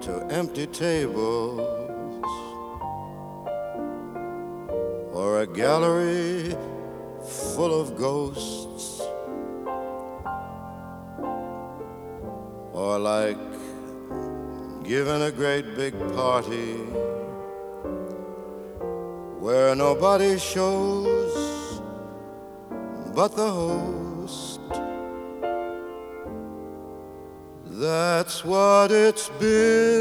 to empty tables, or a gallery full of ghosts, or like giving a great big party where nobody shows but the host. That's what it's been